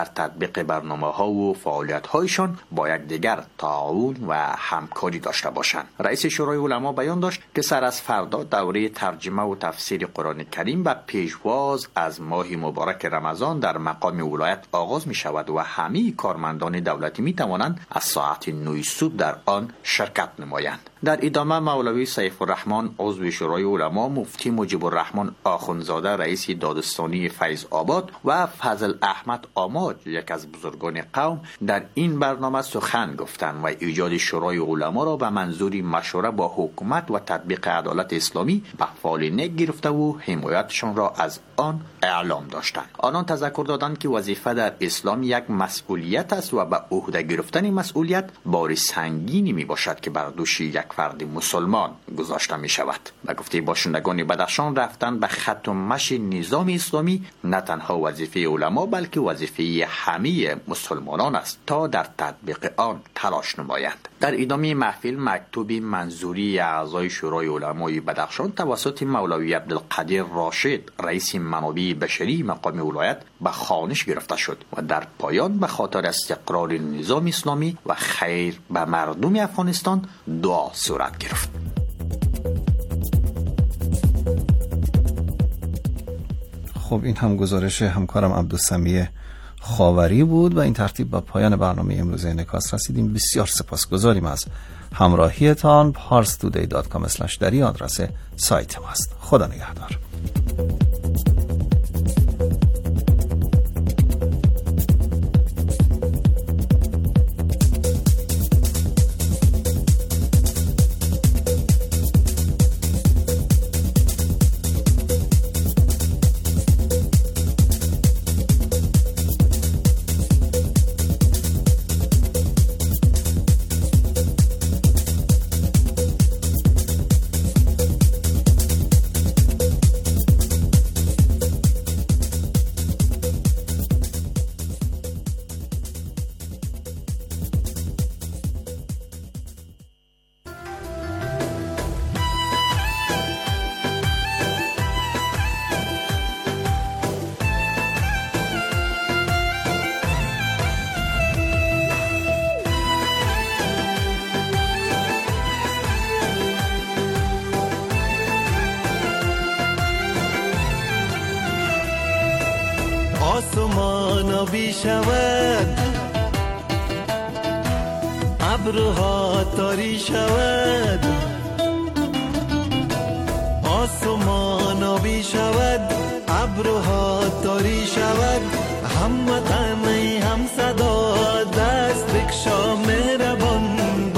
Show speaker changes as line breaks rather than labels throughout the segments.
در تطبیق برنامه‌ها و فعالیت‌هایشان با یکدیگر تعاون و همکاری داشته باشند. رئیس شورای علما بیان داشت که سر از فردا دوره ترجمه و تفسیر قرآن کریم و پیشواز از ماه مبارک رمضان در مقام ولایت آغاز می شود و همه کارمندان دولتی می توانند از ساعت 9 صبح در آن شرکت نمایند. در ادامه مولوی سیف الرحمن عضو شورای علما، مفتی مجیب الرحمن آخوندزاده رئیس دادستانی فیض آباد و فضل احمد آماج یک از بزرگان قوم در این برنامه سخن گفتند و ایجاد شورای علما را به منظور مشوره با حکومت و تطبیق عدالت اسلامی به فعال نیک گرفته و حمایتشان را از آن اعلام داشتند. آنان تذکر دادند که وظیفه در اسلام یک مسئولیت است و به عهده گرفتن مسئولیت بار سنگینی می باشد که بر دوش یک فرد مسلمان گذاشته می شود. به گفته باشندگان بدخشان، رفتن به خط و مشی نظام اسلامی نه تنها وظیفه علما بلکه وظیفه همه مسلمانان است تا در تطبیق آن تلاش نمایند. در ادامه محفل مکتوب منظوری اعضای شورای علمای بدخشان توسط مولوی عبدالقدیر راشد رئیس منابع بشری مقام ولایت به خوانش گرفته شد و در پایان به خاطر استقرار نظام اسلامی و خیر به مردم افغانستان دعا صورت گرفت.
خب این هم گزارش همکارم عبدالسمیع خاوری بود و این ترتیب به پایان برنامه امروز انعکاس رسیدیم. بسیار سپاسگزاریم از همراهیتان. parstoday.com/dari آدرس سایت ما است. خدا نگهدار.
آسمان آبی شود، ابرها تاری شود. آسمان آبی شود، ابرها تاری شود. هموطنی هم صدا دست بکشا مهربان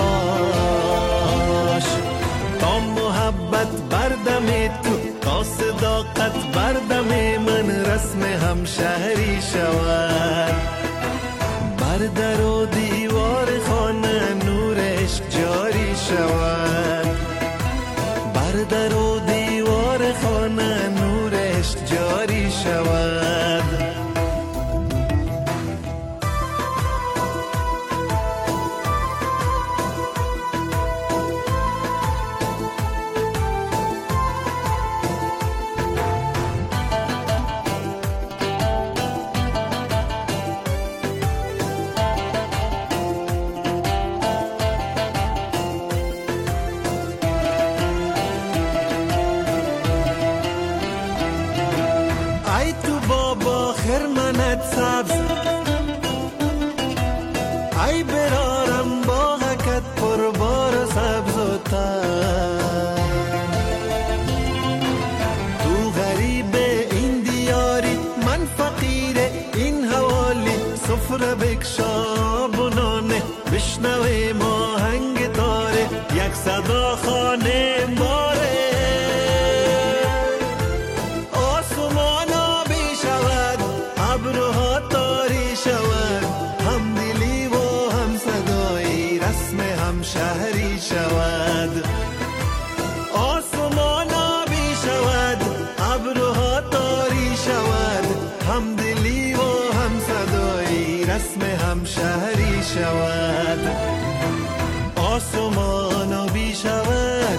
باش. تا محبت بردم تو، تا صداقت بردم من، رسم همشهری شود. بر در و دیوار خانه نورش جاری شود. بر در و دیوار خانه نورش جاری شود. سبز ای برارم با حکت پربار سبز و تر. تو غریب این دیاری، من فقیر این حوالی. سفره بکشا بنانه، بشنوه ما هنگ داره. یک صدا خانه باره. شهری شود. آسمان آبی شود، ابرها تاری شود. هم دلی و هم صدایی، رسم هم شهری شود. آسمان آبی شود،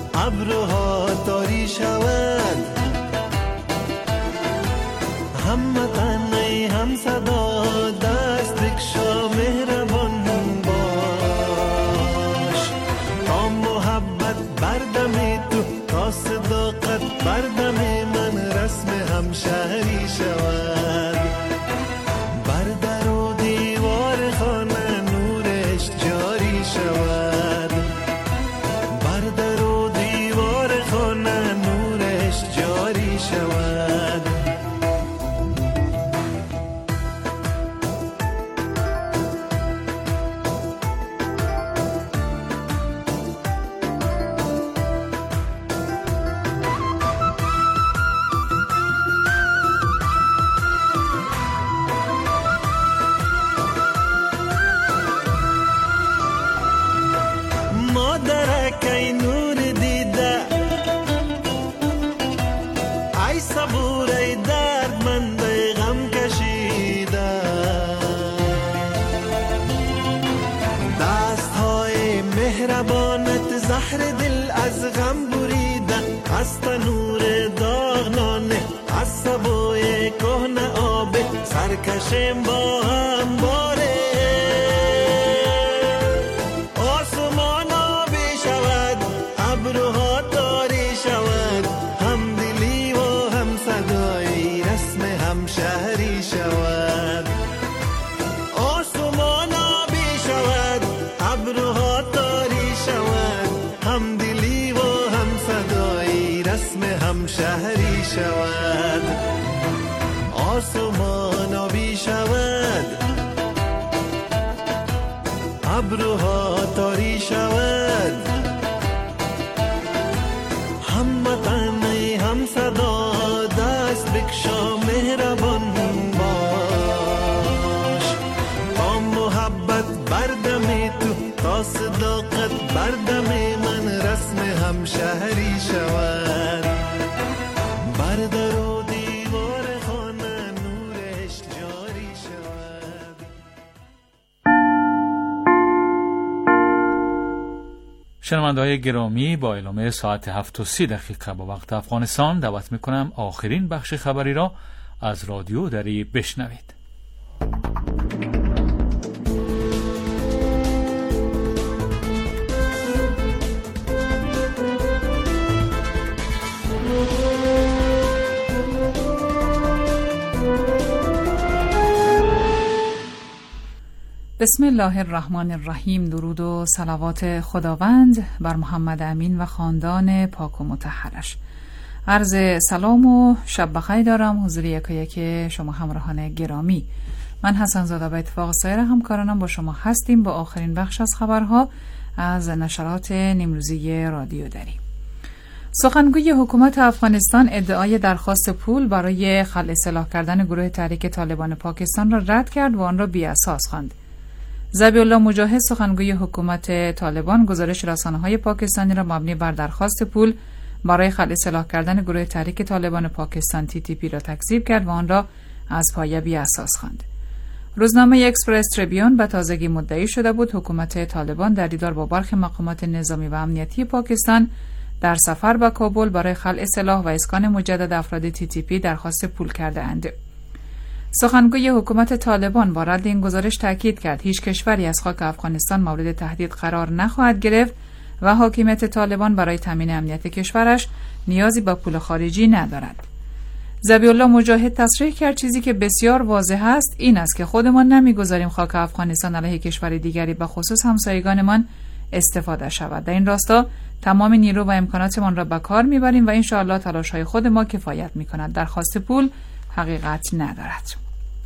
ابرها تاری شود. هم هموطن ای هم صدا دست بکشا مهربان باش تا محبت بردم تو تا صداقت بردم من رسم همشهری شود بر در و دیوار خانه نورش جاری شود بر در و دیوار خانه نورش جاری شود مادرک ای نور دیده ای صبور ای دردمند ای غم کشیده دست های مهربانت زهر دل از غم بریده از تنور داغنانه از سبوی کهنه آب سرکشیم با هم باره ابروها تاری شود هم دلی و هم صدایی رسم همشهری شود آسمان آبی شود ابروها تاری شود هم دلی و هم صدایی رسم همشهری شود آسمان آبی شود ابروها تاری شود هموطن ای هم صدا دست بکشا مهربان باش تا محبت بردم تو تا صداقت بردم من رسم همشهری شود بر در و دیوار خانه نورش جاری شود.
شنونده‌های گرامی، با اعلام ساعت 7:30 با وقت افغانستان دعوت میکنم آخرین بخش خبری را از رادیو دری بشنوید.
بسم الله الرحمن الرحیم. درود و صلوات خداوند بر محمد امین و خاندان پاک و مطهرش. عرض سلام و شب بخیر دارم حضور یکایک شما همراهان گرامی. من حسن زاده به اتفاق سایر همکارانم با شما هستیم با آخرین بخش از خبرها از نشرات نیمروزی رادیو دری. سخنگوی حکومت افغانستان ادعای درخواست پول برای خلع سلاح کردن گروه تحریک طالبان پاکستان را رد کرد و آن را بی‌اساس خواند. ذبیح الله مجاهد سخنگوی حکومت طالبان گزارش رسانه‌های پاکستانی را مبنی بر درخواست پول برای خلع سلاح کردن گروه تحریک طالبان پاکستان TTP را تکذیب کرد و آن را از پایه بی‌اساس خواند. روزنامه اکسپرس تریبیون به تازگی مدعی شده بود حکومت طالبان در دیدار با برخی مقامات نظامی و امنیتی پاکستان در سفر به کابل برای خلع سلاح و اسکان مجدد افراد TTP درخواست پول کرده اند. سخنگوی حکومت طالبان با رد این گزارش تاکید کرد هیچ کشوری از خاک افغانستان مورد تهدید قرار نخواهد گرفت و حاکمیت طالبان برای تامین امنیت کشورش نیازی به پول خارجی ندارد. ذبیح الله مجاهد تصریح کرد چیزی که بسیار واضح است این است که خودمان نمیگذاریم خاک افغانستان علیه کشور دیگری به خصوص همسایگانمان استفاده شود. در این راستا تمام نیرو و امکاناتمان را به کار میبریم و ان شاء الله تلاش‌های خود ما کفایت میکند. درخواست پول حقیقت ندارد.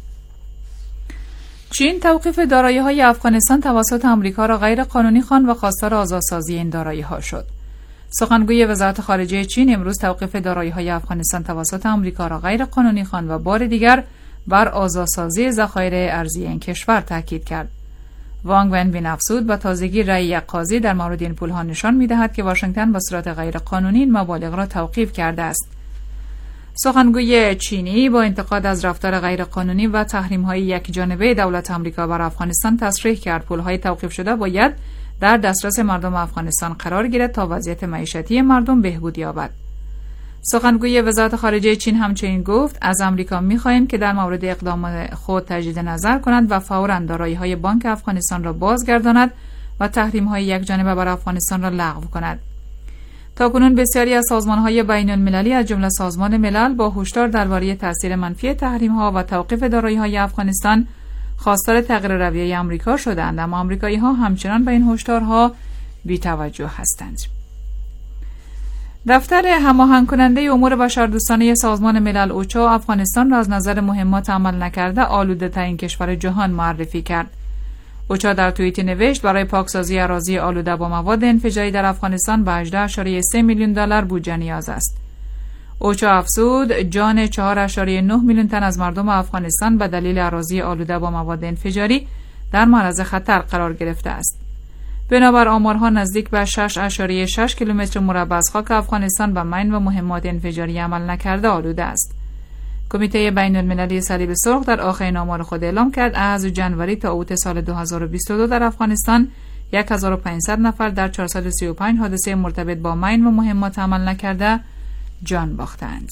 چین توقیف دارایی‌های افغانستان توسط آمریکا را غیر قانونی خواند و خواستار آزادسازی این دارایی‌ها شد. سخنگوی وزارت خارجه چین امروز توقیف دارایی‌های افغانستان توسط آمریکا را غیر قانونی خواند و بار دیگر بر آزادسازی ذخایر ارزی این کشور تاکید کرد. وانگ ونبین افزود با تازگی رأی یک قاضی در مورد این پول‌ها نشان می‌دهد که واشنگتن به صورت غیر قانونی این مبالغ را توقیف کرده است. سخنگوی چینی با انتقاد از رفتار غیرقانونی و تحریم‌های یکجانبه دولت آمریکا بر افغانستان تصریح کرد پول‌های توقیف شده باید در دسترس مردم افغانستان قرار گیرد تا وضعیت معیشتی مردم بهبود یابد. سخنگوی وزارت خارجه چین همچنین گفت از آمریکا می‌خواهیم که در مورد اقدام خود تجدید نظر کند و فوراً دارایی‌های بانک افغانستان را بازگرداند و تحریم‌های یکجانبه بر افغانستان را لغو کند. تاکنون بسیاری از سازمان‌های بین‌المللی از جمله سازمان ملل با هشدار درباره تأثیر منفی تحریم‌ها و توقیف دارایی‌های افغانستان خواستار تغییر رویه آمریکا شدند، اما آمریکایی‌ها همچنان به این هشدارها بی‌توجه هستند. دفتر هماهنگ کننده امور بشردوستانه سازمان ملل اوچا افغانستان را از نظر مهمات عمل نکرده آلوده ترین کشور جهان معرفی کرد. اوچا در توییتی نوشت برای پاکسازی اراضی آلوده با مواد انفجاری در افغانستان به 18.3 میلیون دلار بودجه نیاز است. اوچا افزود جان 4.9 میلیون تن از مردم افغانستان به دلیل اراضی آلوده با مواد انفجاری در معرض خطر قرار گرفته است. بنابر آمارها نزدیک به 6.6 کیلومتر مربع از خاک افغانستان به مین و مهمات انفجاری عمل نکرده آلوده است. کمیته بین‌المللی صلیب سرخ در آخرین آمار خود اعلام کرد از جنوری تا اوت سال 2022 در افغانستان 1500 نفر در 435 حادثه مرتبط با مین و مهمات عمل نکرده جان باختند.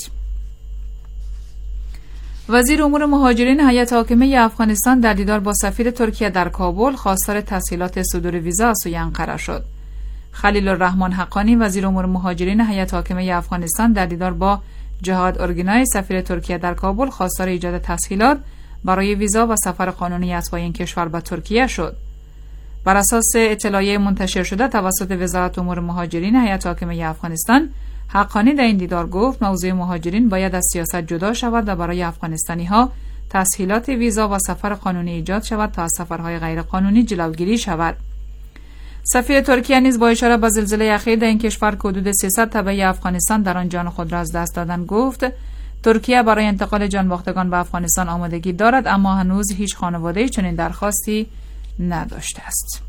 وزیر امور مهاجرین هیئت حاکمه افغانستان در دیدار با سفیر ترکیه در کابل خواستار تسهیلات صدور ویزا سوی انقره شد. خلیل الرحمن حقانی وزیر امور مهاجرین هیئت حاکمه افغانستان در دیدار با جهاد اورگنای سفیر ترکیه در کابل خواستار ایجاد تسهیلات برای ویزا و سفر قانونی اتباع این کشور به ترکیه شد. بر اساس اطلاعیه منتشر شده توسط وزارت امور مهاجرین هیئت حاکمه افغانستان، حقانی در این دیدار گفت موضوع مهاجرین باید از سیاست جدا شود و برای افغانستانی‌ها تسهیلات ویزا و سفر قانونی ایجاد شود تا از سفرهای غیر قانونی جلوگیری شود. سفیر ترکیه نیز با اشاره به زلزله اخیر در این کشور که حدود 300 تبعه افغانستان در آن جان خود را از دست دادند گفت ترکیه برای انتقال جانباختگان به افغانستان آمادگی دارد، اما هنوز هیچ خانواده‌ای چنین درخواستی نداشته است.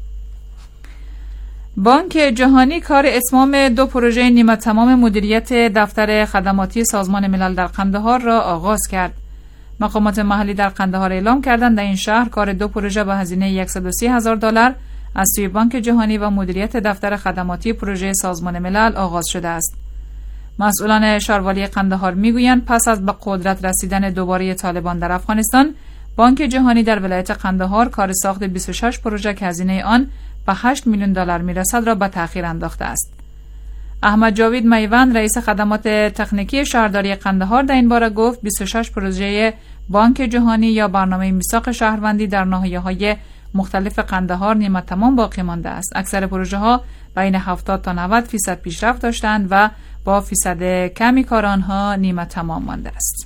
بانک جهانی کار اتمام 2 پروژه نیمه تمام مدیریت دفتر خدماتی سازمان ملل در قندهار را آغاز کرد. مقامات محلی در قندهار اعلام کردند در این شهر کار 2 پروژه به هزینه $130,000 از سوی بانک جهانی و مدیریت دفتر خدماتی پروژه سازمان ملل آغاز شده است. مسئولان شهروالی قندهار میگویند پس از به قدرت رسیدن دوباره طالبان در افغانستان، بانک جهانی در ولایت قندهار کار ساخت 26 پروژه که هزینه آن به $8 میلیون میرسد را به تأخیر انداخته است. احمد جاوید میوند رئیس خدمات تکنیکی شهرداری قندهار در این باره گفت 26 پروژه بانک جهانی یا برنامه میثاق شهروندی در ناحیه‌های مختلف قندهار نیمه تمام باقی مانده است. اکثر پروژه ها بین 70 تا 90% پیشرفت داشتند و با فیصد کمی کار آنها نیمه تمام مانده است.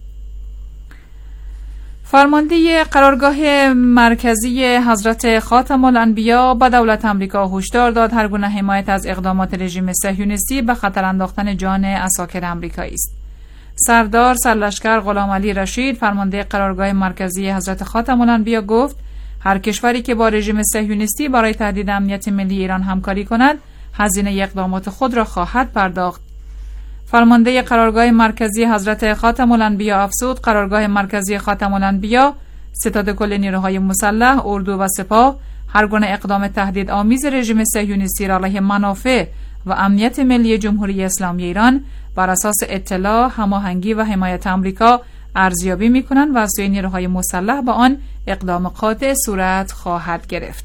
فرمانده قرارگاه مرکزی حضرت خاتم الانبیا به دولت آمریکا هشدار داد هر گونه حمایت از اقدامات رژیم صهیونیستی به خطر انداختن جان عساکر آمریکایی است. سردار سرلشکر غلام علی رشید فرمانده قرارگاه مرکزی حضرت خاتم الانبیا گفت هر کشوری که با رژیم صهیونیستی برای تهدید امنیت ملی ایران همکاری کند هزینه اقدامات خود را خواهد پرداخت. فرمانده قرارگاه مرکزی حضرت خاتم الانبیا افزود قرارگاه مرکزی خاتم الانبیا، ستاد کل نیروهای مسلح، اردو و سپاه هر گونه اقدام تهدید آمیز رژیم صهیونیستی را علیه منافع و امنیت ملی جمهوری اسلامی ایران بر اساس اطلاع، هماهنگی و حمایت آمریکا ارزیابی می‌کنند و از سوی نیروهای مسلح به آن اقدام قاطع صورت خواهد گرفت.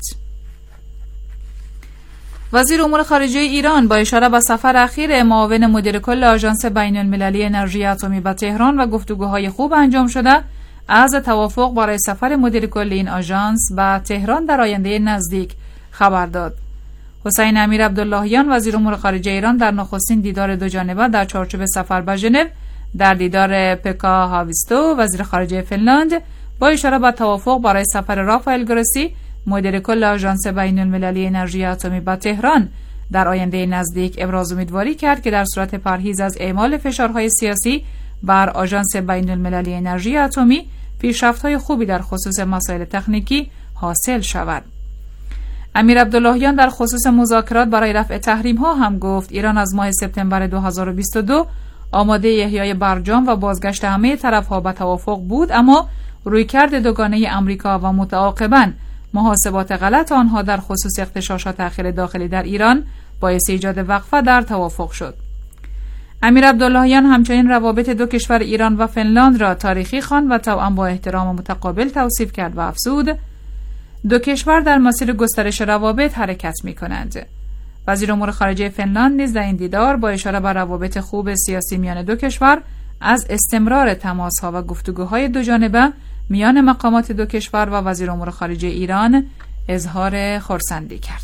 وزیر امور خارجه ایران با اشاره به سفر اخیر معاون مدیر کل آژانس بین‌المللی انرژی اتمی به تهران و گفتگوهای خوب انجام شده از توافق برای سفر مدیر کل این آژانس به تهران در آینده نزدیک خبر داد. حسین امیر عبداللهیان وزیر امور خارجه ایران در نخستین دیدار دو جانبه در چارچوب سفر به ژنو در دیدار پکا هاویستو وزیر خارجه فنلاند با اشاره به توافق برای سفر رافائل گروسی مدیر کل آژانس بین‌المللی انرژی اتمی به تهران در آینده نزدیک ابراز امیدواری کرد که در صورت پرهیز از اعمال فشارهای سیاسی بر آژانس بین‌المللی انرژی اتمی پیشرفت‌های خوبی در خصوص مسائل تکنیکی حاصل شود. امیر عبداللهیان در خصوص مذاکرات برای رفع تحریم‌ها هم گفت ایران از ماه سپتامبر 2022 آماده احیای برجام و بازگشت همه طرف‌ها به توافق بود، اما رویکرد دوگانه آمریکا و متعاقباً محاسبات غلط آنها در خصوص اغتشاشات اخیر داخلی در ایران باعث ایجاد وقفه در توافق شد. امیر عبداللهیان همچنین روابط دو کشور ایران و فنلاند را تاریخی خواند و توأم با احترام متقابل توصیف کرد و افزود دو کشور در مسیر گسترش روابط حرکت می‌کنند. وزیر امور خارجه فنلاند نیز در این دیدار با اشاره بر روابط خوب سیاسی میان دو کشور از استمرار تماس‌ها و گفتگوهای دوجانبه میان مقامات دو کشور و وزیر امور خارجه ایران اظهار خرسندی کرد.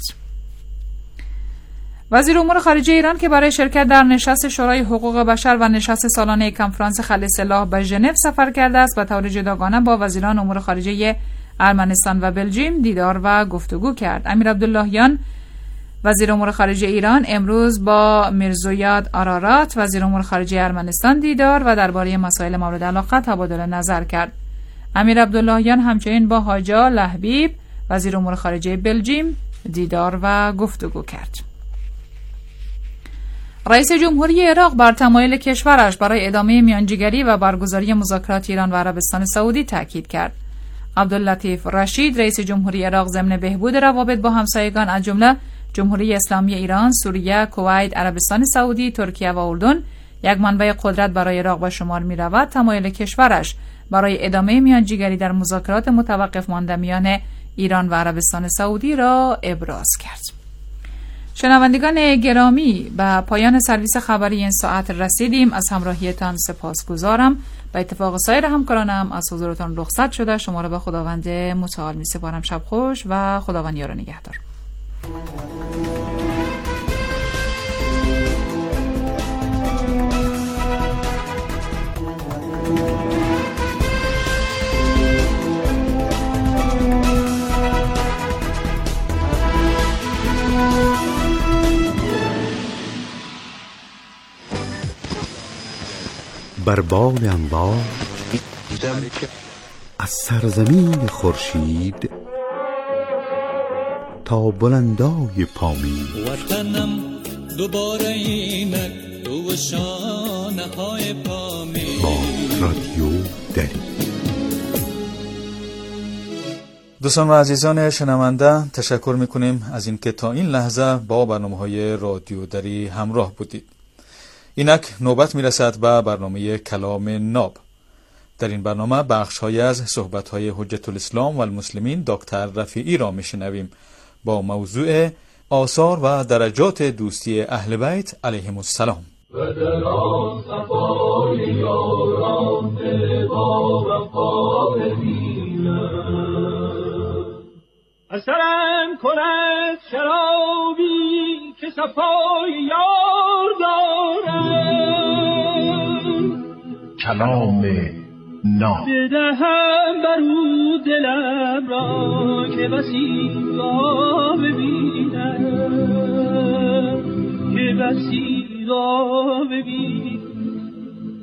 وزیر امور خارجه ایران که برای شرکت در نشست شورای حقوق بشر و نشست سالانه کنفرانس خلع سلاح به ژنو سفر کرده است و طور جداگانه با وزیران امور خارجه ارمنستان و بلژیم دیدار و گفتگو کرد. امیر عبداللهیان وزیر امور خارجه ایران امروز با میرزویاد آرارات وزیر امور خارجه ارمنستان دیدار و درباره مسائل مورد علاقه تبادل نظر کرد. امیر عبداللهیان همچنین با حاجا لهبیب وزیر امور خارجه بلژیم دیدار و گفتگو کرد. رئیس جمهوری عراق بر تمایل کشورش برای ادامه میانجیگری و برگزاری مذاکرات ایران و عربستان سعودی تاکید کرد. عبداللطیف رشید رئیس جمهوری عراق ضمن بهبود روابط با همسایگان از جمله جمهوری اسلامی ایران، سوریه، کویت، عربستان سعودی، ترکیه و اردن یک منبع قدرت برای عراق به شمار می‌رود، تمایل کشورش برای ادامه میانجیگری در مذاکرات متوقف مانده میان ایران و عربستان سعودی را ابراز کرد. شنوندگان گرامی، به پایان سرویس خبری این ساعت رسیدیم. از همراهیتان سپاسگزارم. به اتفاق سایر همکارانم از حضورتان رخصت شده. شما را به خداوند متعال می‌سپارم. شب خوش و خداوند یار و نگهدار.
بر بال انبار از سرزمین خورشید تا بلندای پامین
وطنم دوباره اینک دو شانه های پامین
با رادیو دری.
دوستان و عزیزان شنونده، تشکر میکنیم از اینکه تا این لحظه با برنامه‌های رادیو دری همراه بودید. اینک نوبت میرسد به برنامه کلام ناب. در این برنامه بخش‌هایی از صحبت‌های حجت الاسلام و المسلمین دکتر رفیعی را میشنویم با موضوع آثار و درجات دوستی اهل بیت علیهم السلام.
و در صفای یاران با وفا اثرم کند شرابی که صفای یار دارم.
کلام ناب
بدهم برو دلم را که بسی را ببینم، که بسی را ببینم.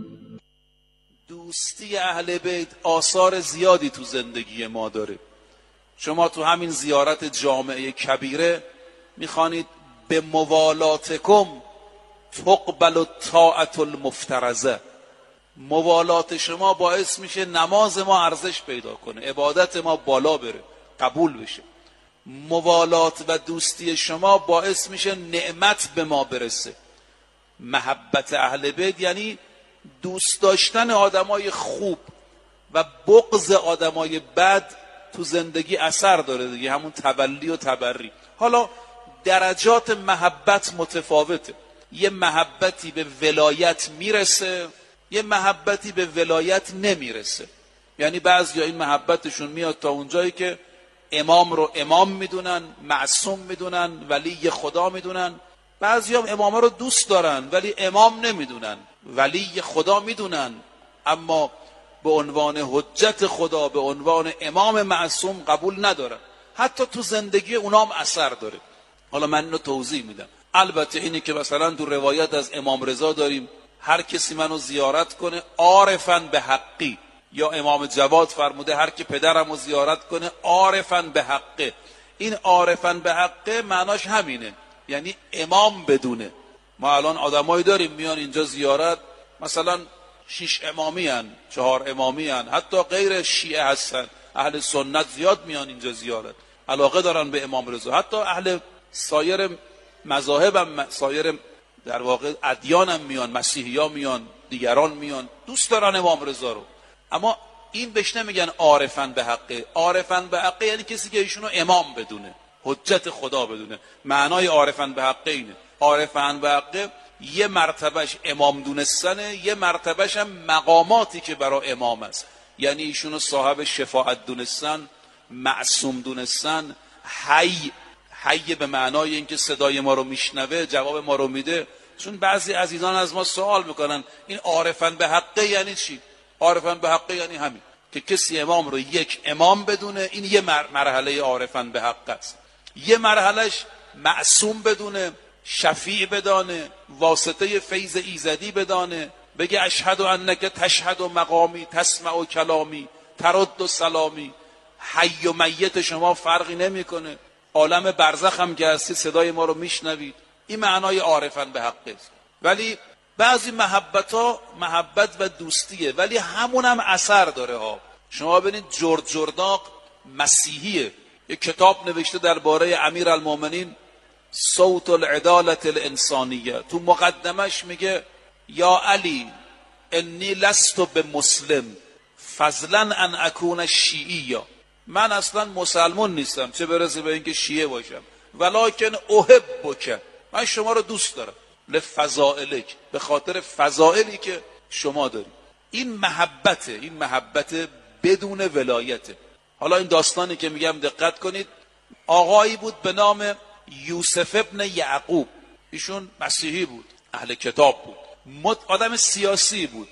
دوستی اهل بیت آثار زیادی تو زندگی ما داره. شما تو همین زیارت جامعه کبیره میخوانید به موالاتکم تقبل الطاعة المفترضه. موالات شما باعث میشه نماز ما ارزش پیدا کنه، عبادت ما بالا بره، قبول بشه. موالات و دوستی شما باعث میشه نعمت به ما برسه. محبت اهل بیت یعنی دوست داشتن آدمای خوب و بغض آدمای بد تو زندگی اثر داره دیگه، همون تولی و تبری. حالا درجات محبت متفاوته. یه محبتی به ولایت میرسه، یه محبتی به ولایت نمیرسه. یعنی بعضیا این محبتشون میاد تا اونجایی که امام رو امام میدونن، معصوم میدونن، ولی خدا میدونن. بعضیا امام رو دوست دارن ولی امام نمیدونن، ولی خدا میدونن، اما به عنوان حجت خدا، به عنوان امام معصوم قبول ندارن. حتی تو زندگی اونام اثر داره. حالا من اینو توضیح میدم. البته اینی که مثلا تو روایت از امام رضا داریم هر کسی منو زیارت کنه عارفاً به حقی، یا امام جواد فرموده هر کی پدرمو زیارت کنه عارفاً به حقه. این عارفاً به حقه معناش همینه، یعنی امام بدونه. ما الان آدمایی داریم میان اینجا زیارت، مثلا 6 امامی هن، 4 امامی هن، حتی غیر شیعه هستن، اهل سنت زیاد میان اینجا زیارت، علاقه دارن به امام رضا. حتی اهل سایر مذاهب هم، سایر در واقع ادیان هم میان، مسیحیا میان، دیگران میان، دوست دارن امام رضا رو، اما این بهش نمیگن عارفن به حقه. عارفن به حقه یعنی کسی که ایشونو امام بدونه، حجت خدا بدونه. معنای عارفن به حقه اینه. عارفن به حقه یه مرتبهش امام دونستنه، یه مرتبهش هم مقاماتی که برای امام است، یعنی ایشونو صاحب شفاعت دونستن، معصوم دونستن، حی به معنای اینکه صدای ما رو میشنوه، جواب ما رو میده. چون بعضی عزیزان از ما سوال میکنن این عارفن به حقه یعنی چی؟ عارفن به حقه یعنی همین که کسی امام رو یک امام بدونه، این یه مرحله عارفن به حقه است. یه مرحلهش معصوم بدونه، شفیع بدانه، واسطه فیض ایزدی بدانه، بگه اشهد انک تشهد و مقامی تسمع و کلامی ترد و سلامی. حی و میت شما فرقی نمیکنه، عالم برزخ هم که هستی صدای ما رو میشنوید. این معنای عارفن به حقه است. ولی بعضی محبت‌ها محبت و دوستیه، ولی همون هم اثر داره ها. شما ببینید جورج جرداق مسیحیه، یک کتاب نوشته درباره امیرالمومنین صوت العدالت الانسانیه. تو مقدمش میگه یا علی انی لست بمسلم فضلا ان اکون شیعیا. من اصلا مسلمان نیستم، چه برسه به اینکه شیعه باشم، ولکن احبک، من شما رو دوست دارم، لفضائلک، به خاطر فضائلی که شما داری. این محبته، این محبت بدون ولایته. حالا این داستانی که میگم دقت کنید. آقایی بود به نام یوسف ابن یعقوب، ایشون مسیحی بود، اهل کتاب بود، آدم سیاسی بود.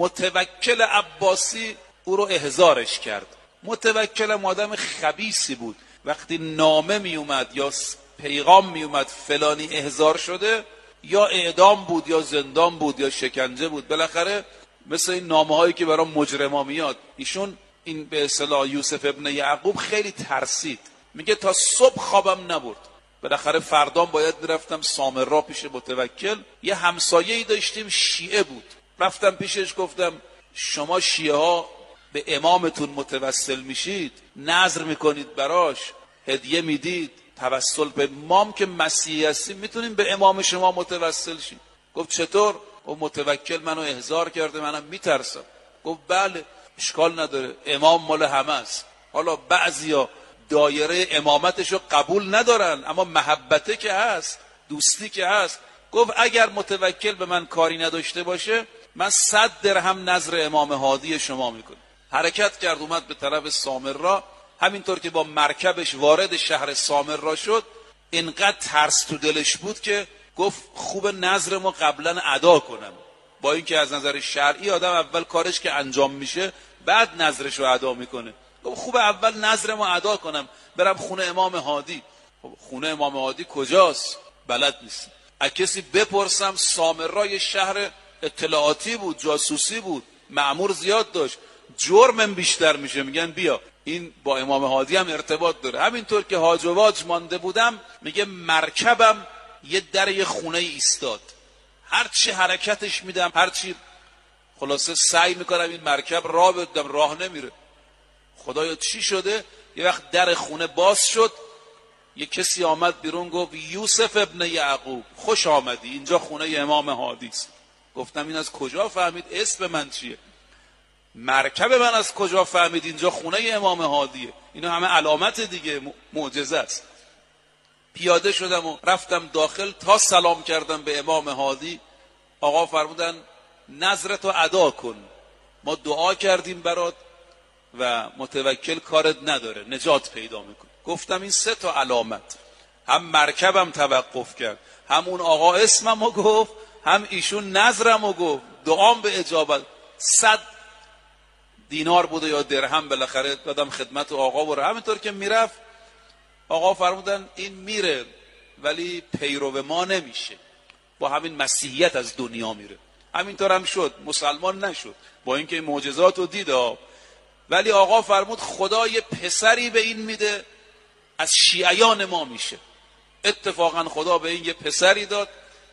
متوکل عباسی او رو احضارش کرد. متوکل آدم خبیثی بود، وقتی نامه می اومد یا پیغام می اومد فلانی احضار شده، یا اعدام بود یا زندان بود یا شکنجه بود، بالاخره مثل این نامه هایی که برای مجرما میاد. ایشون این به اصطلاح یوسف ابن یعقوب خیلی ترسید، میگه تا صبح خوابم نبرد. بالاخره فردام باید میرفتم سامرا پیش متوکل. یه همسایه‌ای داشتیم شیعه بود، رفتم پیشش گفتم شما شیعه ها به امامتون متوسل میشید، نذر میکنید براش، هدیه میدید، توسل به امام که مسیحی هستیم میتونیم به امام شما متوسل شیم. گفت چطور؟ و متوکل منو احضار کرده، منم میترسم. گفت بله اشکال نداره، امام مال همه است. حالا بعضیا دایره امامتشو قبول ندارن، اما محبته که هست، دوستی که هست. گفت اگر متوکل به من کاری نداشته باشه، من 100 درهم نذر امام هادی شما میکنم. حرکت کرد، اومد به طرف سامرا. همینطور که با مرکبش وارد شهر سامرا شد، اینقدر ترس تو دلش بود که گفت خوب نذرمو قبلا ادا کنم. با اینکه از نظر شرعی آدم اول کارش که انجام میشه بعد نذرشو ادا میکنه. گفت خوب اول نذرمو ادا کنم برم خونه امام هادی. خونه امام هادی کجاست؟ بلد نیست. از کسی بپرسم. سامرا یه شهر اطلاعاتی بود، جاسوسی بود، مأمور زیاد داشت، جرمم بیشتر میشه. میگن بیا این با امام هادی هم ارتباط داره. همینطور که هاج و واج مانده بودم، میگه مرکبم یه در یه خونه ایستاد، هرچی حرکتش میدم، هرچی خلاصه سعی میکنم این مرکب راه بدم، راه نمیره. خدایا چی شده؟ یه وقت در خونه باز شد، یه کسی آمد بیرون گفت یوسف ابن یعقوب خوش آمدی، اینجا خونه امام هادی است. گفتم این از کجا فهمید؟ اسم من چیه؟ مرکب من از کجا فهمید اینجا خونه امام هادیه؟ اینا همه علامت دیگه، معجزه است. پیاده شدم و رفتم داخل. تا سلام کردم به امام هادی، آقا فرمودن نذرتو ادا کن، ما دعا کردیم برات و متوکل کارت نداره، نجات پیدا میکن. گفتم این 3 تا علامت، هم مرکبم توقف کرد، هم اون آقا اسممو گفت، هم ایشون نذرمو گفت، دعام به اجابت. 100 دینار بوده یا درهم، بالاخره دادم خدمت آقا. و همینطور که میرفت آقا فرمودن این میره ولی پیرو ما نمیشه، با همین مسیحیت از دنیا میره. همینطور هم شد، مسلمان نشد با اینکه معجزات رو دید. ولی آقا فرمود خدا یه پسری به این میده از شیعیان ما میشه. اتفاقا خدا به این یه پسری داد،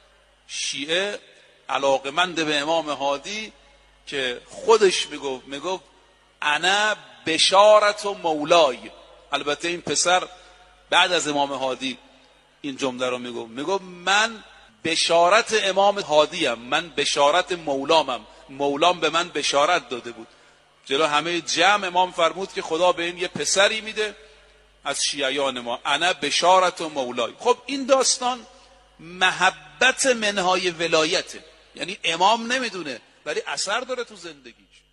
شیعه علاقمند به امام هادی، که خودش میگفت انا بشارت و مولای. البته این پسر بعد از امام هادی این جمله رو میگفت من بشارت امام هادیم، من بشارت مولامم، مولام به من بشارت داده بود. جلو همه جمع امام فرمود که خدا به این یه پسری میده از شیعیان ما، انا بشارت و مولای. خب این داستان محبت منهای ولایته، یعنی امام نمیدونه ولی اثر داره تو زندگیش.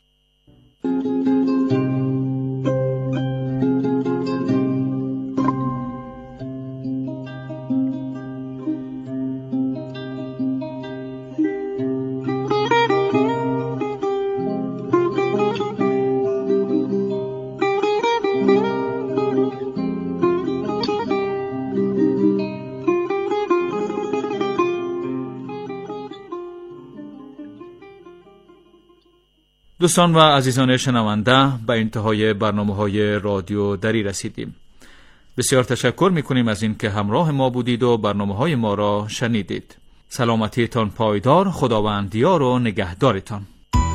دوستان و عزیزان شنونده، به انتهای برنامه‌های رادیو دری رسیدیم. بسیار تشکر می‌کنیم از این که همراه ما بودید و برنامه‌های ما را شنیدید. سلامتیتان پایدار، خداوند یار و نگهدارتان.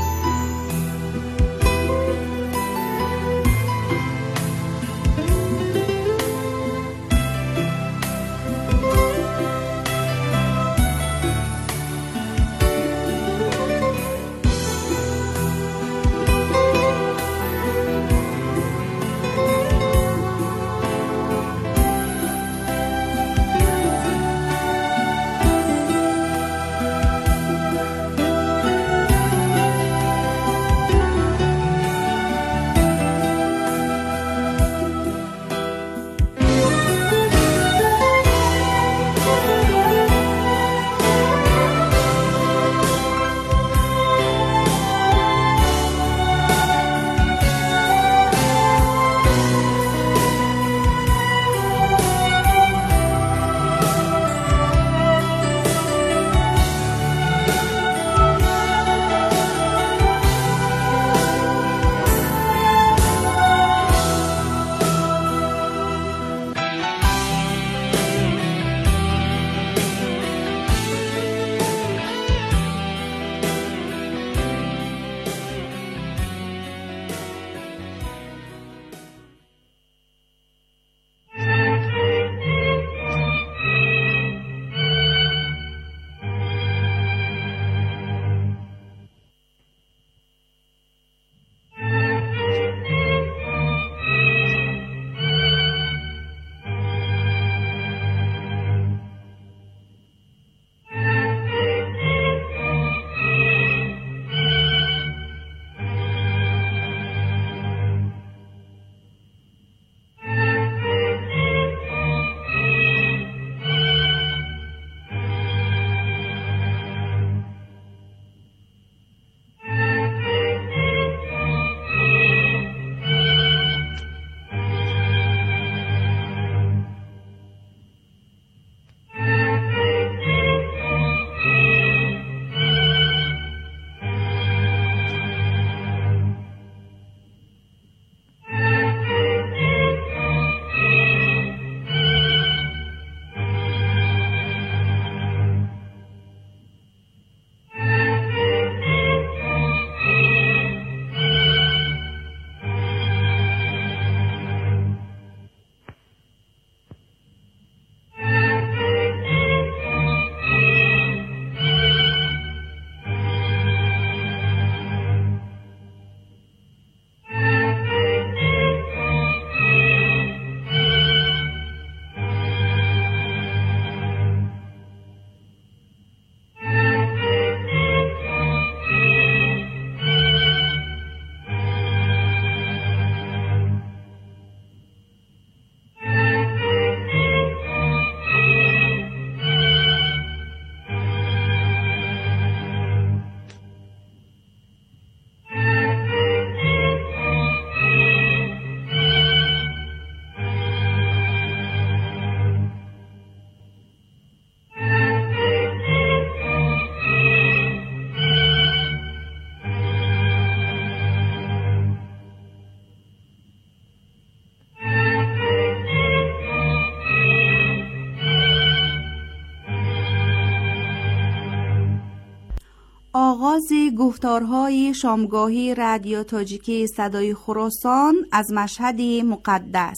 آغاز گفتارهای شامگاهی رادیو تاجیکی صدای خراسان از مشهد مقدس.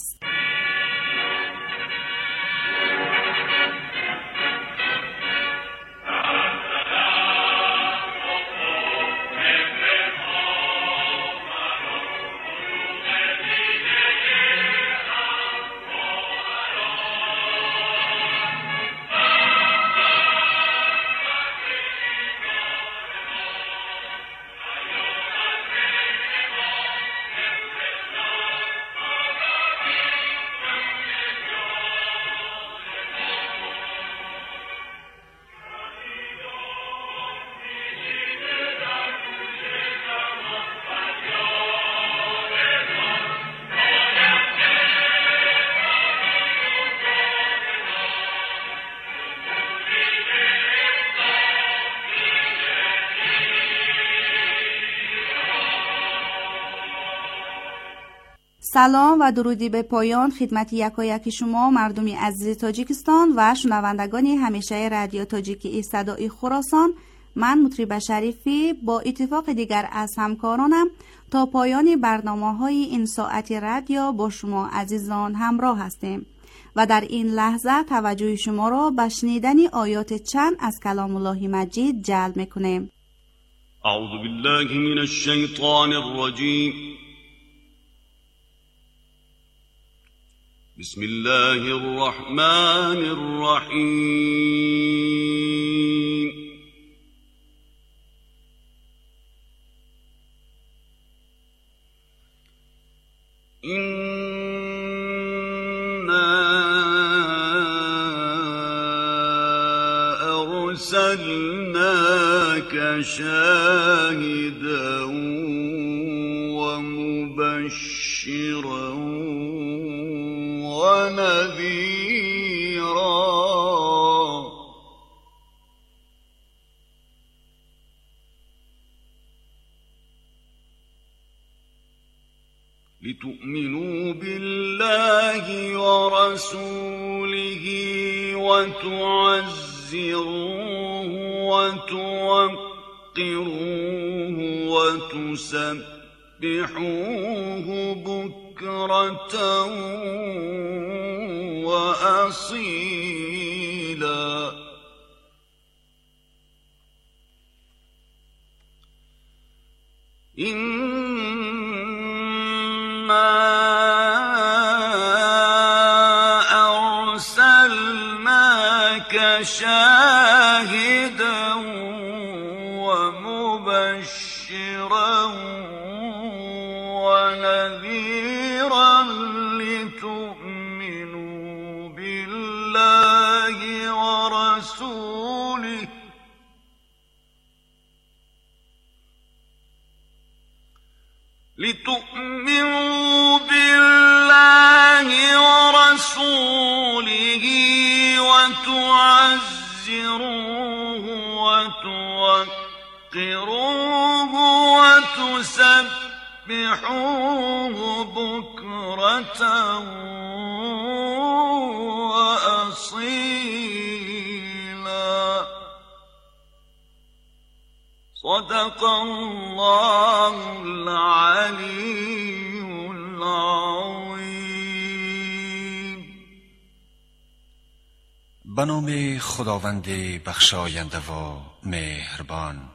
سلام و درودی به پایان خدمت یکایک شما مردم عزیز تاجیکستان و شنوندگان همیشه رادیو تاجیکی صدای خراسان. من مطرب شریفی با اتفاق دیگر از همکارانم تا پایان برنامه‌های این ساعت رادیو با شما عزیزان همراه هستیم و در این لحظه توجه شما را به شنیدن آیات چند از کلام الله مجید جلب می‌کنیم.
اعوذ بالله من الشیطان الرجیم. بسم الله الرحمن الرحیم. إنا أرسلناك شاهدا ومبشرا ونذيرا لتؤمنوا بالله ورسوله وتعزروه وتوقروه وتسبحوه بكرة وأصيلا. شاهدا ومبشرا ونذيرا لتؤمنوا بالله ورسوله وتعزروه وتوقروه وتسبحوه بكرة وأصيلا. صدق الله العلي العظيم.
به نام خداوند بخشاینده و مهربان.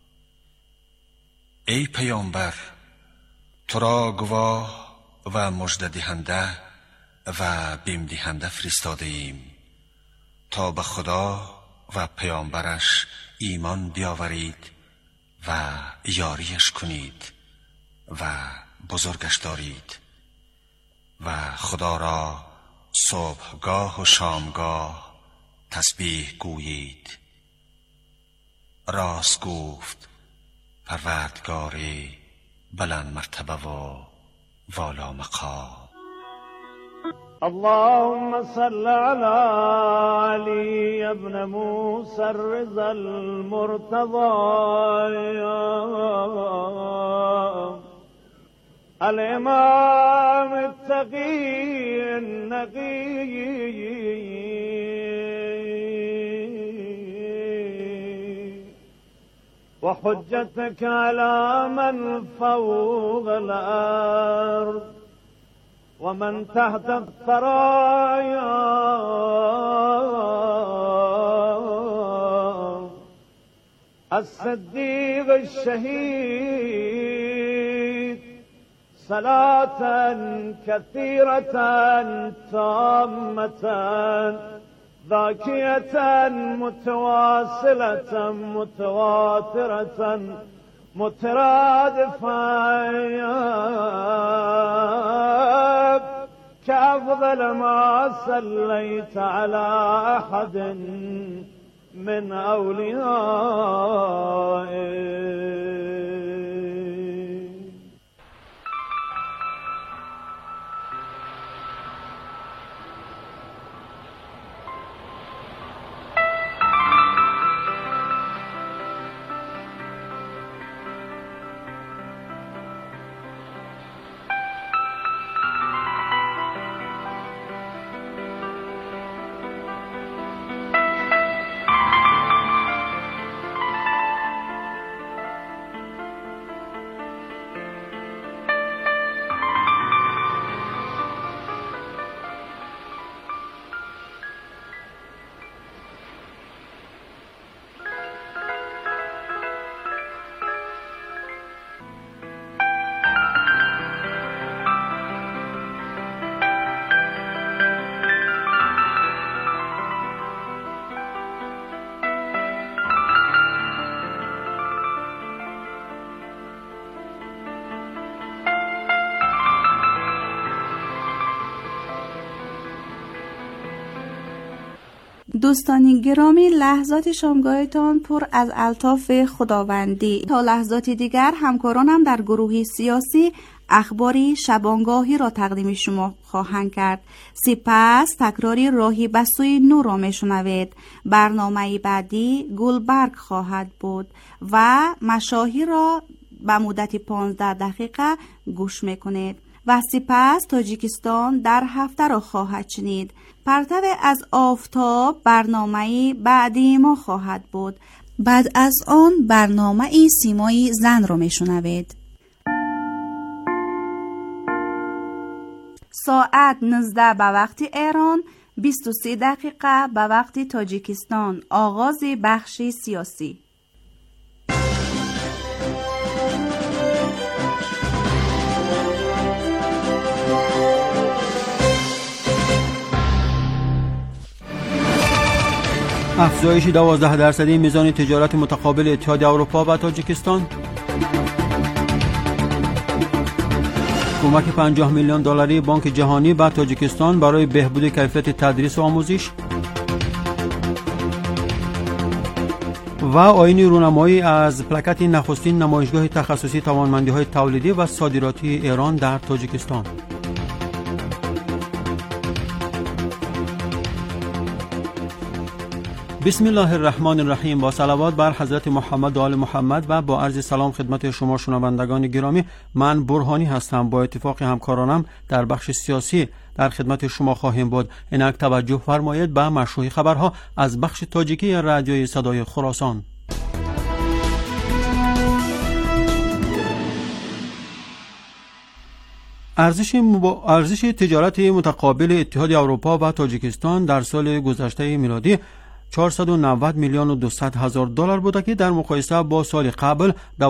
ای پیامبر، تو را گواه و مژده دهنده و بیم دهنده فرستاده ایم تا به خدا و پیامبرش ایمان بیاورید و یاریش کنید و بزرگش دارید و خدا را صبحگاه و شامگاه تسبیح گویید. راست گفت پروردگاری بلند مرتبه و والا مقام.
اللهم صل على علي ابن موسى الرضا المرتضى الإمام التقي النقي وحجتك على من فوق الأرض ومن تحت الثرايا الصديق الشهيد صلاة كثيرة تامة ذاكية متواصلة متواترة مترادفة كأفضل ما صليت على أحد من أوليائك.
دوستان گرامی، لحظات شامگاهتان پر از الطاف خداوندی. تا لحظات دیگر همکارانم در گروه سیاسی اخباری شبانگاهی را تقدیم شما خواهند کرد. سپس تکراری راهی به سوی نور را میشنوید. برنامه بعدی گلبرگ خواهد بود و مشاهیر را به مدت 15 دقیقه گوش میکنید و سپس تاجیکستان در هفته را خواهد شنید. پرتو از آفتاب برنامه بعدی ما خواهد بود. بعد از آن برنامه سیمای زن را میشنوید. ساعت 19 به وقت ایران، 23 دقیقه به وقت تاجیکستان. آغاز بخش سیاسی.
افزایش 12% میزان تجارت متقابل اتحادیه اروپا و تاجیکستان، کمک 50 میلیون دلاری بانک جهانی به تاجیکستان برای بهبود کیفیت تدریس و آموزش و آیین رونمایی از پلاکت نخستین نمایشگاه تخصصی توانمندی‌های تولیدی و صادراتی ایران در تاجیکستان. بسم الله الرحمن الرحیم. با صلوات بر حضرت محمد و آل محمد و با عرض سلام خدمت شما شنوندگان گرامی، من برهانی هستم. با اتفاق همکارانم در بخش سیاسی در خدمت شما خواهیم بود. اینک توجه فرمایید به مشروع خبرها از بخش تاجیکی رادیوی صدای خراسان. ارزش تجارت متقابل اتحادیه اروپا و تاجیکستان در سال گذشته میلادی 490 میلیون و 200 هزار دلار بوده که در مقایسه با سال قبل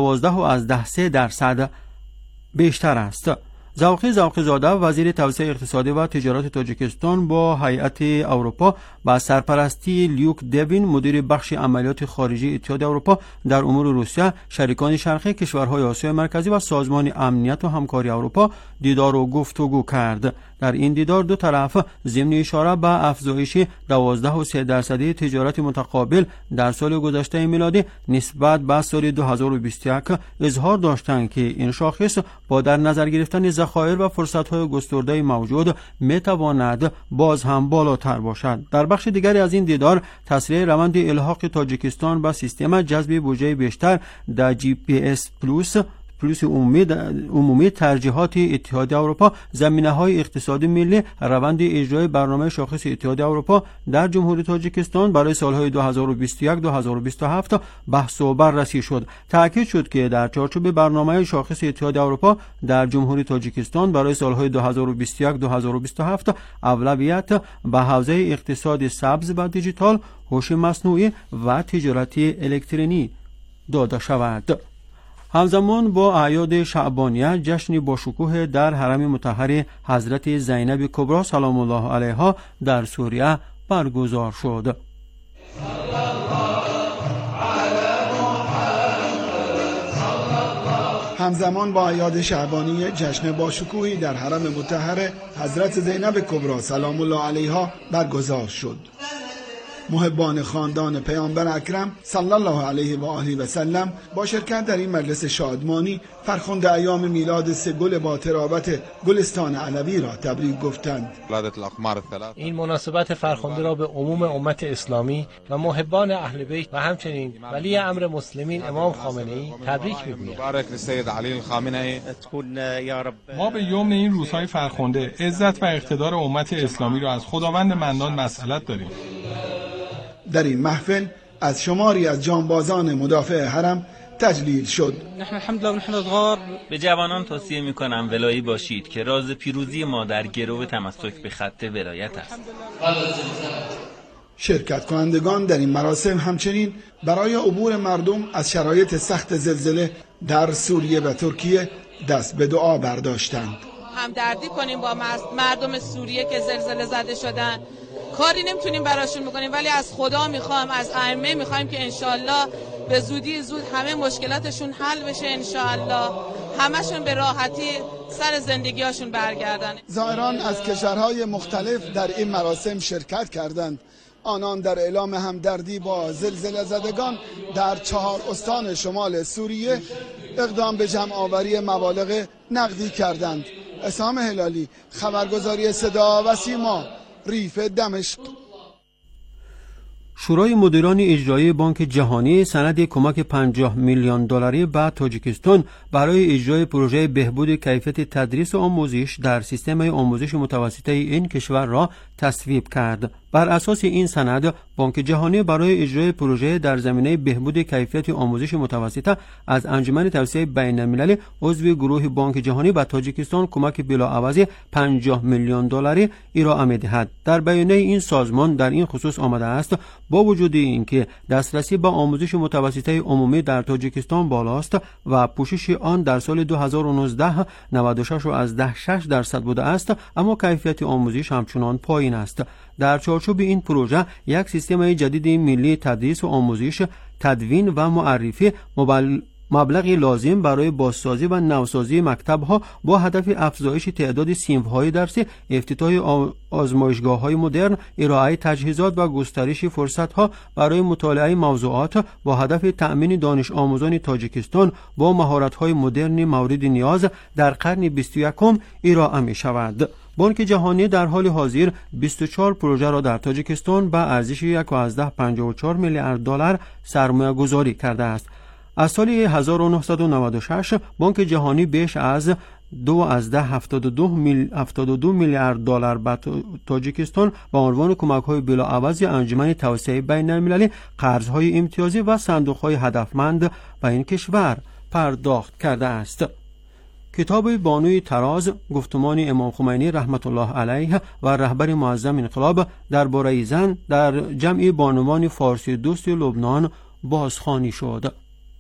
12.3% بیشتر است. ذوقی زاده وزیر توسعه اقتصادی و تجارت تاجیکستان با هیئت اروپا با سرپرستی لیوک دیوین مدیر بخش عملیات خارجی اتحادیه اروپا در امور روسیه، شریکان شرقی، کشورهای آسیای مرکزی و سازمان امنیت و همکاری اروپا دیدار و گفتگو کرد. در این دیدار دو طرف ضمن اشاره به افزایش 12.3% تجارت متقابل در سال گذشته میلادی نسبت به سال 2021 اظهار داشتند که این شاخص با در نظر گرفتن ذخایر و فرصت‌های گسترده موجود می‌تواند باز هم بالاتر باشد. در بخش دیگری از این دیدار تسریع روند الحاق تاجیکستان به سیستم جذب بودجه بیشتر در GPS پلوس عمومی ترجیحات اتحادیه اروپا، زمینه‌های اقتصادی ملی، روند اجرای برنامه شاخص اتحادیه اروپا در جمهوری تاجیکستان برای سالهای 2021-2027 بحث و بررسی شد. تاکید شد که در چارچوب برنامه شاخص اتحادیه اروپا در جمهوری تاجیکستان برای سالهای 2021-2027 اولویت به حوزه اقتصاد سبز و دیجیتال، هوش مصنوعی و تجارت الکترونیکی داده شود. همزمان با اعیاد شعبانیه جشن باشکوه در حرم مطهر حضرت زینب کبری سلام الله علیها در سوریه برگزار شد.
همزمان با اعیاد شعبانی جشن باشکوهی در حرم مطهر حضرت زینب کبری سلام الله علیها برگزار شد. محبان خاندان پیامبر اکرم صلی الله علیه و آله و سلم با شرکت در این مجلس شادمانی فرخنده ایام میلاد سه گل با ترابط گلستان علوی را تبریک گفتند.
این مناسبت فرخنده را به عموم امت اسلامی و محبان اهل بیت و همچنین ولی امر مسلمین امام خامنه‌ای تبریک می‌گویم.
ما به یمن این روزهای فرخنده عزت و اقتدار امت اسلامی را از خداوند منان مسئلت داریم.
در این محفل از شماری از جانبازان مدافع حرم تجلیل شد.
نحن الحمدلله و نحن صغار به جوانان توصیه می‌کنم ولایی باشید که راز پیروزی ما در گرو تمسک به خط ولایت است.
شرکت کنندگان در این مراسم همچنین برای عبور مردم از شرایط سخت زلزله در سوریه و ترکیه دست به دعا برداشتند.
همدردی کنیم با مردم سوریه که زلزله زده شدن. کاری نمیتونیم براشون بکنیم ولی از خدا میخوام، از ائمه میخوایم که انشالله به زودی زود همه مشکلاتشون حل بشه، انشالله همشون به راحتی سر زندگیاشون برگردن.
زائران از کشورهای مختلف در این مراسم شرکت کردند آنان در اعلام همدردی با زلزله زدگان در 4 استان شمال سوریه اقدام به جمع آوری مبالغ نقدی کردند. اسام هلالی، خبرگزاری صدا و سیما، ریف دمشق.
شورای مدیران اجرایی بانک جهانی سند کمک 50 میلیون دلاری به تاجیکستان برای اجرای پروژه بهبود کیفیت تدریس و آموزش در سیستم آموزش متوسطه این کشور را تصویب کرد. بر اساس این سند بانک جهانی برای اجرای پروژه در زمینه بهبود کیفیت آموزش متوسطه از انجمن توسعه بین المللی عضو گروه بانک جهانی به تاجیکستان کمک بلاعوض 50 میلیون دلاری ارائه می‌دهد. در بیانیه این سازمان در این خصوص آمده است با وجود اینکه دسترسی به آموزش متوسطه عمومی در تاجیکستان بالاست و پوشش آن در سال 2019 96.6% بوده است، اما کیفیت آموزش همچنان پایین است. در چارچوب این پروژه یک سیستم جدید ملی تدریس و آموزش، تدوین و معرفی مبلغی لازم برای بازسازی و نوسازی مکتب‌ها با هدف افزایش تعداد صنف‌های درسی، افتتاح آزمایشگاه‌های مدرن، ارائه تجهیزات و گسترش فرصت‌ها برای مطالعه موضوعات با هدف تأمین دانش آموزان تاجیکستان با مهارت‌های مدرن مورد نیاز در قرن 21 ارائه می‌شود. بانک جهانی در حال حاضر 24 پروژه را در تاجیکستان به ارزش 1.54 میلیارد دلار سرمایه گذاری کرده است. از سال 1996 بانک جهانی بیش از 2.72 میلیارد دلار به تاجیکستان به عنوان کمک‌های بلاعوض انجمن توسعه بین المللی، قرض‌های امتیازی و صندوق‌های هدفمند به این کشور پرداخت کرده است. کتاب بانوی تراز، گفتمان امام خمینی رحمت الله علیه و رهبر معظم انقلاب درباره زن در جمع بانوان فارسی دوست لبنان بازخوانی شد.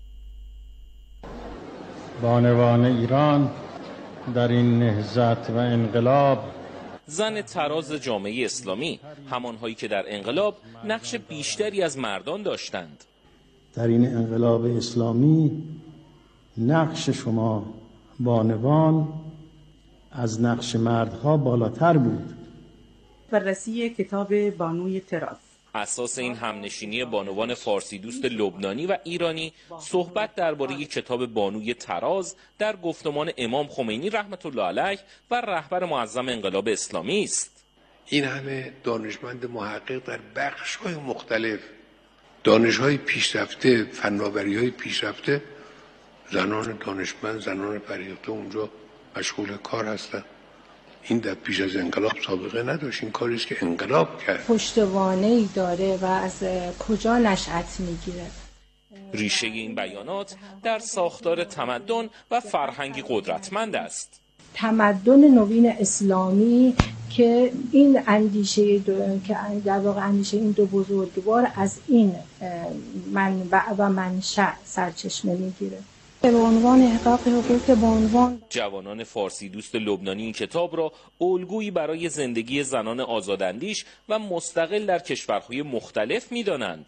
بانوان ایران در این نهضت و انقلاب،
زن تراز جامعه اسلامی، همانهایی که در انقلاب نقش بیشتری از مردان داشتند.
در این انقلاب اسلامی نقش شما بانوان از نقش مردها بالاتر بود.
بررسی کتاب بانوی تراز.
اساس این همنشینی بانوان فارسی دوست لبنانی و ایرانی صحبت درباره کتاب بانوی تراز در گفتمان امام خمینی رحمت الله علیه و رهبر معظم انقلاب اسلامی است.
این همه دانشمند محقق در بخش‌های مختلف، دانش‌های پیشرفته، فناوری‌های پیشرفته، زنان دانشمند، زنان فریفته اونجا مشغول کار هستند. این در پیش از انقلاب سابقه نداشت. این کاری است که انقلاب کرد.
پشتوانه‌ای داره و از کجا نشأت میگیره؟
ریشه این بیانات در ساختار تمدن و فرهنگی قدرتمند است.
تمدن نوین اسلامی که این اندیشه که در واقع اندیشه این دو بزرگوار از این منبع و منشأ سرچشمه میگیره. به عنوان احقاق حقوق
جوانان فارسی دوست لبنانی این کتاب را الگویی برای زندگی زنان آزاداندیش و مستقل در کشورهای مختلف می‌دانند.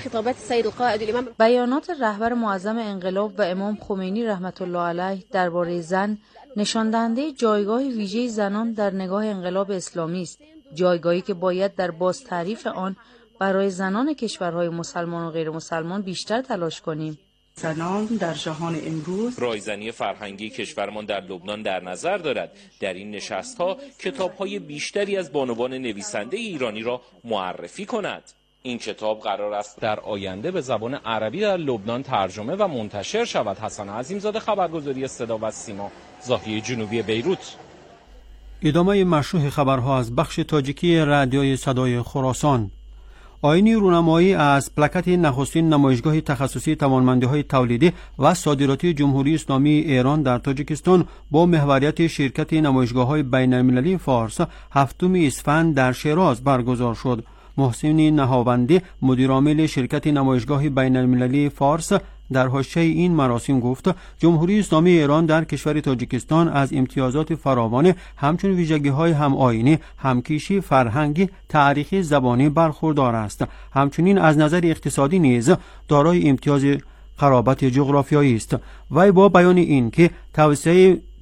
بیانات رهبر معظم انقلاب و امام خمینی رحمت الله علیه درباره زن نشان دهنده جایگاه ویژه زنان در نگاه انقلاب اسلامی است، جایگاهی که باید در باز تعریف آن برای زنان کشورهای مسلمان و غیر مسلمان بیشتر تلاش کنیم.
زنان در جهان امروز
رایزنی فرهنگی کشورمان در لبنان در نظر دارد در این نشست‌ها کتاب‌های بیشتری از بانوان نویسنده ایرانی را معرفی کند. این کتاب قرار است در آینده به زبان عربی در لبنان ترجمه و منتشر شود. حسن عظیمزاده، خبرگزاری صدا و سیما، زاویه جنوبی بیروت.
ادامه مشروع خبرها از بخش تاجیکی رادیوی صدای خراسان. آیین رونمایی از پلاکت نخستین نمایشگاه تخصصی توانمندی‌های تولیدی و صادراتی جمهوری اسلامی ایران در تاجیکستان با محوریت شرکت نمایشگاه‌های بین‌المللی فارس 7 اسفند در شیراز برگزار شد. محسن نهاوندی، مدیرعامل شرکت نمایشگاه بین‌المللی فارس، در حاشیه این مراسم گفت جمهوری اسلامی ایران در کشور تاجیکستان از امتیازات فراوان همچون ویژگی‌های هم‌آیینی، همکیشی، فرهنگی، تاریخی، زبانی برخوردار است. همچنین از نظر اقتصادی نیز دارای امتیاز قرابت جغرافیایی است. وی با بیان این که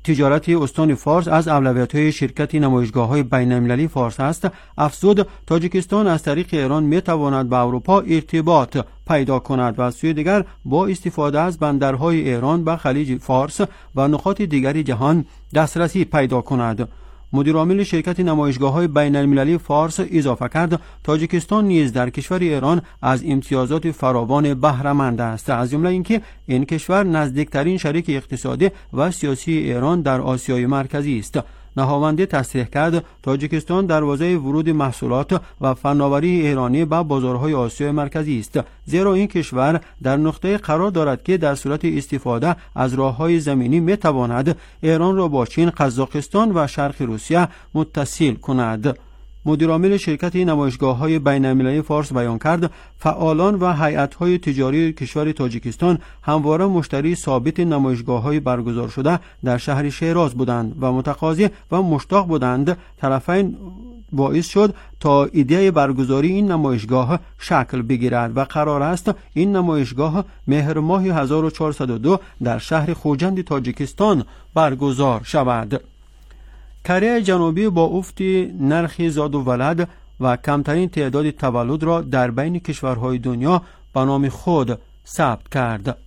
تجارت استان فارس از اولویت‌های شرکت نمایشگاه‌های بین‌المللی فارس است، افزود تاجیکستان از طریق ایران می‌تواند با اروپا ارتباط پیدا کند و از سوی دیگر با استفاده از بندرهای ایران به خلیج فارس و نقاط دیگر جهان دسترسی پیدا کند. مدیر عامل شرکت نمایشگاه‌های بین‌المللی فارس اضافه کرد تاجیکستان نیز در کشور ایران از امتیازات فراوان بهره مند است، از جمله اینکه این کشور نزدیکترین شریک اقتصادی و سیاسی ایران در آسیای مرکزی است. نهاونده تصریح کرد تاجیکستان دروازه ورود محصولات و فناوری ایرانی به بازارهای آسیای مرکزی است، زیرا این کشور در نقطه قرار دارد که در صورت استفاده از راههای زمینی میتواند ایران را با چین، قزاقستان و شرق روسیه متصل کند. مدیر عامل شرکت نمایشگاه‌های بین‌المللی فارس بیان کرد فعالان و هیئت‌های تجاری کشور تاجیکستان همواره مشتری ثابت نمایشگاه‌های برگزار شده در شهر شیراز بودند و متقاضی و مشتاق بودند. طرفین باعث شد تا ایده برگزاری این نمایشگاه شکل بگیرد و قرار است این نمایشگاه مهر ماه 1402 در شهر خوجند تاجیکستان برگزار شود. کره جنوبی با افت نرخ زاد و ولد و کمترین تعداد تولد را در بین کشورهای دنیا به نام خود ثبت کرد.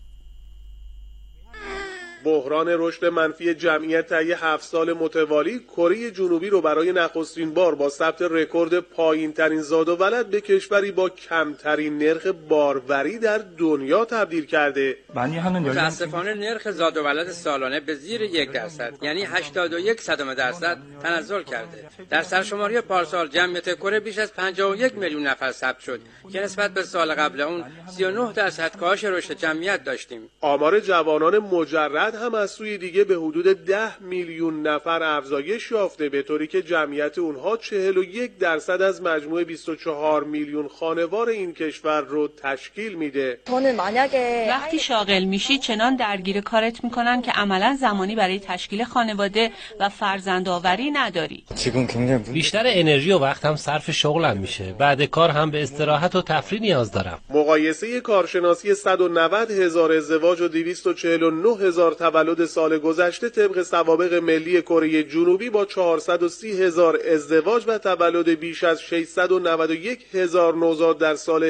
بحران رشد منفی جمعیت طی 7 سال متوالی کره جنوبی رو برای نخستین بار با ثبت رکورد پایین‌ترین زاد و ولد به کشوری با کمترین نرخ باروری در دنیا تبدیل کرده.
متاسفانه نرخ زاد و ولد سالانه به زیر 1% یعنی 81% تنزل کرده. در سرشماری پارسال جمعیت کره بیش از 51 میلیون نفر ثبت شد که نسبت به سال قبل اون 39% کاهش رشد جمعیت داشتیم.
آمار جوانان مجرد هم از سوی دیگه به حدود 10 میلیون نفر افزایش یافته، به طوری که جمعیت اونها 41% از مجموع 24 میلیون خانوار این کشور رو تشکیل میده.
وقتی شاغل میشی چنان درگیر کارت میکنن که عملا زمانی برای تشکیل خانواده و فرزندآوری نداری.
بیشتر انرژی و وقت هم صرف شغلم میشه، بعد کار هم به استراحت و تفریح نیاز دارم.
مقایسه کارشناسی 190,000 ازدواج و 249,000 تولد سال گذشته طبق سوابق ملی کره جنوبی با 430,000 ازدواج و تولد بیش از 691,000 نوزاد در سال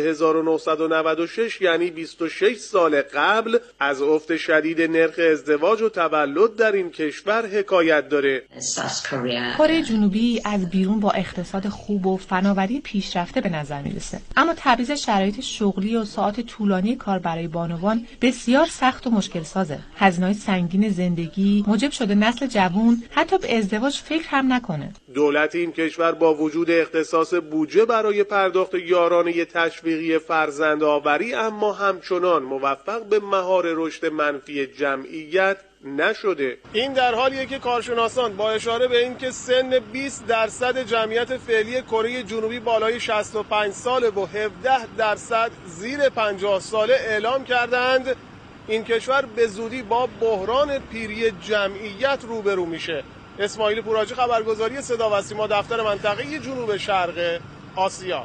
1996 یعنی 26 سال قبل از افت شدید نرخ ازدواج و تولد در این کشور حکایت داره.
کره جنوبی از بیرون با اقتصاد خوب و فناوری پیشرفته به نظر میرسه، اما تبعیض شرایط شغلی و ساعات طولانی کار برای بانوان بسیار سخت و مشکل سازه. هزینه‌های سنگین زندگی موجب شده نسل جوان حتی به ازدواج فکر هم نکنه.
دولت این کشور با وجود اختصاص بودجه برای پرداخت یارانه تشویقی فرزندآوری اما همچنان موفق به مهار رشد منفی جمعیت نشده. این در حالیه که کارشناسان با اشاره به اینکه سن 20% جمعیت فعلی کره جنوبی بالای 65 ساله و 17% زیر 50 ساله اعلام کردند این کشور به زودی با بحران پیری جمعیت روبرو میشه. اسماعیل پوراجی، خبرگزاری صدا و سیما، دفتر منطقه جنوب شرق آسیا.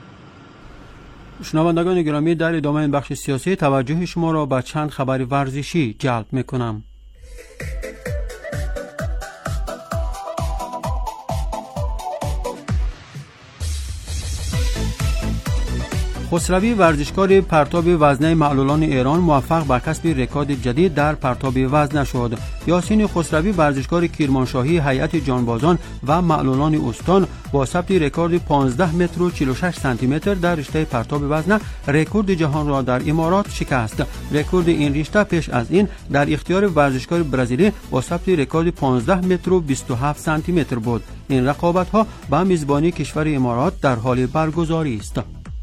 شنوندگان گرامی، در ادامه این بخش سیاسی توجه شما را به چند خبر ورزشی جلب میکنم. خسروی ورزشکار پرتاب وزنه معلولان ایران موفق به کسب رکورد جدید در پرتاب وزنه شد. یاسین خسروی ورزشکار کرمانشاهی هیئت جانبازان و معلولان استان با ثبت رکورد 15 متر و 46 سانتی متر در رشته پرتاب وزنه رکورد جهان را در امارات شکست. رکورد این رشته پیش از این در اختیار ورزشکار برزیلی با ثبت رکورد 15 متر و 27 سانتی متر بود. این رقابت ها به میزبانی کشور امارات در حال برگزاری است.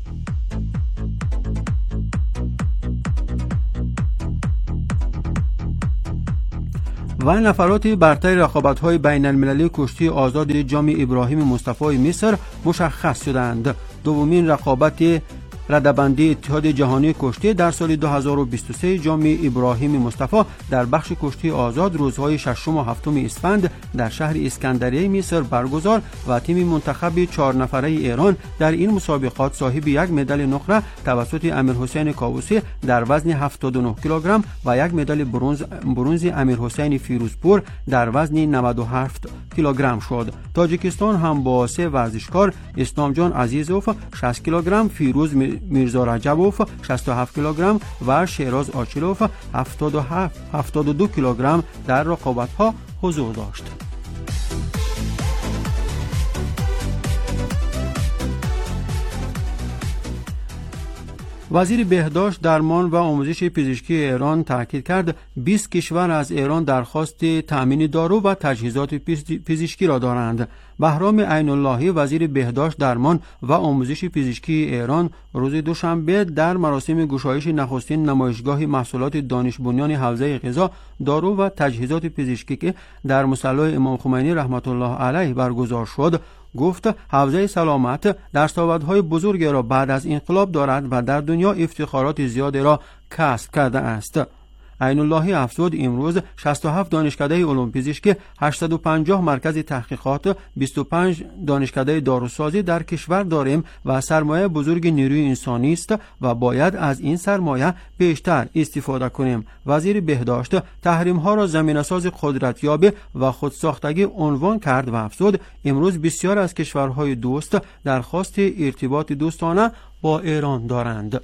و نفرات برتر رقابت‌های بین‌المللی کشتی آزاد جام ابراهیم مصطفی مصر مشخص شدند. دومین رقابت ردبندی اتحاد جهانی کشتی در سال 2023 جامع ابراهیم مصطفی در بخش کشتی آزاد روزهای 6 و 7 اسفند در شهر اسکندریه مصر برگزار و تیم منتخب 4 نفره ایران در این مسابقات صاحب یک مدال نقره توسط امیرحسین کاووسی در وزن 79 کیلوگرم و یک مدال برنز امیرحسین فیروزپور در وزن 97 کیلوگرم شد. تاجیکستان هم با 3 ورزشکار اسلامجان عزیزوف 60 کیلوگرم، فیروز میرزا رجبوف 67 کیلوگرم و شیراز آچلوف 72 کیلوگرم در رقابت‌ها حضور داشت. وزیر بهداشت، درمان و آموزش پزشکی ایران تاکید کرد 20 کشور از ایران درخواست تأمین دارو و تجهیزات پزشکی را دارند. بهرام عین اللهی وزیر بهداشت، درمان و آموزش پزشکی ایران روز دوشنبه در مراسم گشایش نخستین نمایشگاه محصولات دانش بنیان حوزه غذا، دارو و تجهیزات پزشکی که در مصلی امام خمینی رحمت الله علیه برگزار شد گفت حوزه سلامت دستاوردهای بزرگی را بعد از انقلاب دارد و در دنیا افتخارات زیادی را کسب کرده است. عین اللهی افزود امروز 67 دانشکده علوم پزشکی، 850 مرکز تحقیقات، 25 دانشکده داروسازی در کشور داریم و سرمایه بزرگ نیروی انسانی است و باید از این سرمایه بیشتر استفاده کنیم. وزیر بهداشت تحریم ها را زمینه‌ساز قدرتیابی و خودساختگی عنوان کرد و افزود امروز بسیار از کشورهای دوست درخواست ارتباط دوستانه با ایران دارند.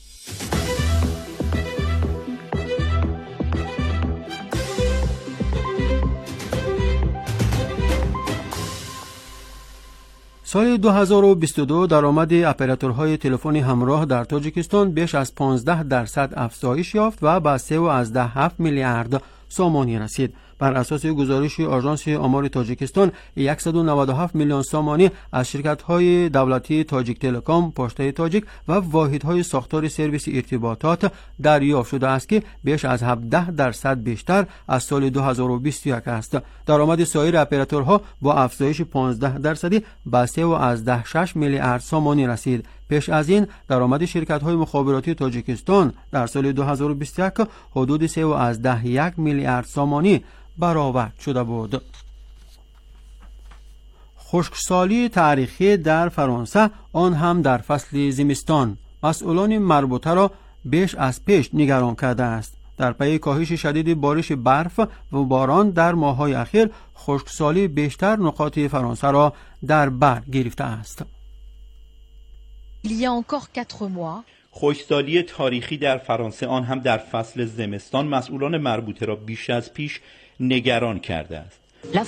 سال 2022 درآمد اپراتورهای تلفن همراه در تاجیکستان بیش از 15% افزایش یافت و به 3.7 میلیارد سامانی رسید. بر اساس گزارش آژانس آمار تاجیکستان 197 میلیون سامانی از شرکت‌های دولتی تاجیک تلکام، پشته تاجیک و واحدهای ساختار سرویس ارتباطات دریافت شده است که بیش از 17% بیشتر از سال 2021 است. درآمد سایر اپراتورها با افزایش 15% به 3.6 میلیارد سامانی رسید. پیش از این درآمد شرکت‌های مخابراتی تاجیکستان در سال 2021 حدود 3.1 میلیارد سامانی برآورد شده بود. خشکسالی تاریخی در فرانسه، آن هم در فصل زمستان، مسئولان مربوطه را بیش از پیش نگران کرده است. در پی کاهش شدید بارش برف و باران در ماه‌های اخیر، خشکسالی بیشتر نقاط فرانسه را در بر گرفته است.
خشکسالی تاریخی در فرانسه، آن هم در فصل زمستان، مسئولان مربوطه را بیش از پیش نگران کرده است.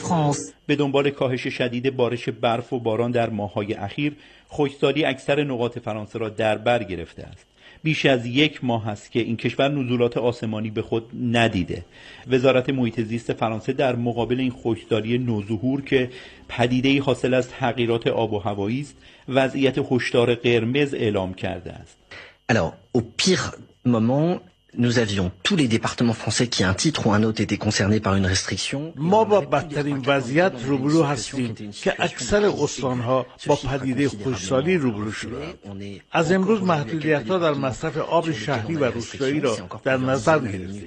به دنبال کاهش شدید بارش برف و باران در ماه‌های اخیر، خشکسالی اکثر نقاط فرانسه را در بر گرفته است. بیش از 1 ماه است که این کشور نزولات آسمانی به خود ندیده. وزارت محیط زیست فرانسه در مقابل این خشکسالی نوظهور که پدیده‌ای حاصل از تغییرات آب و هوایی است، وضعیت هشدار قرمز اعلام کرده است.
Alors, au pire moment, nous avions tous les départements français qui un titre ou un autre étaient concernés par une restriction.
ما با بدترین وضعیت روبرو هستیم که اکثر استانها با پدیده خشکسالی روبرو شدند. از امروز محدودیت‌ها در مصرف آب شهری و روستایی را در نظر گرفتیم.